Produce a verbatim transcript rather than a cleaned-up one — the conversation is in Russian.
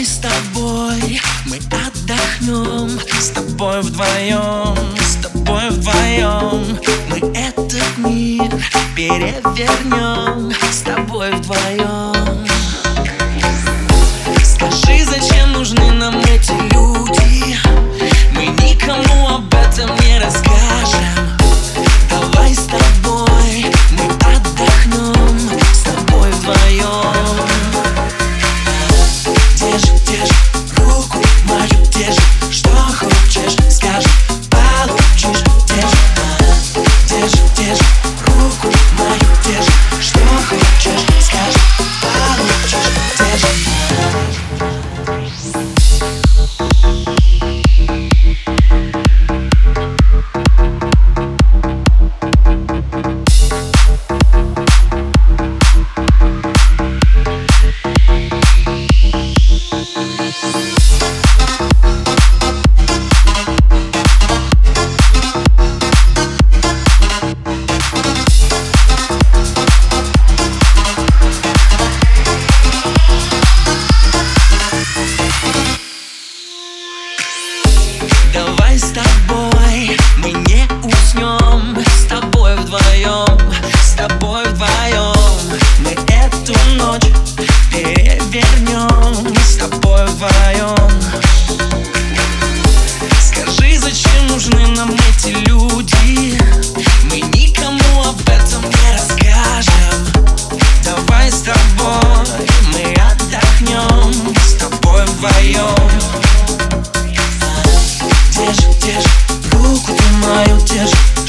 Давай с тобой мы отдохнем, с тобой вдвоем, с тобой вдвоем. Мы этот мир перевернем, с тобой вдвоем. Скажи, зачем нужны нам эти люди? Мы никому об этом не расскажем. Давай с тобой мы отдохнем, с тобой вдвоем. Держи, держи руку мою, держи, что хочешь, скажи, получишь. Держи, держи, держи руку мою, держи, что хочешь, скажи, получишь. Держи. Давай с тобой мы не уснем, с тобой вдвоем, с тобой вдвоем. Мы эту ночь перевернем, с тобой вдвоем. Скажи, зачем нужны нам эти люди? Мы никому об этом не расскажем. Давай с тобой мы отдохнем, с тобой вдвоем. Держи, держи руку ты мою, держи.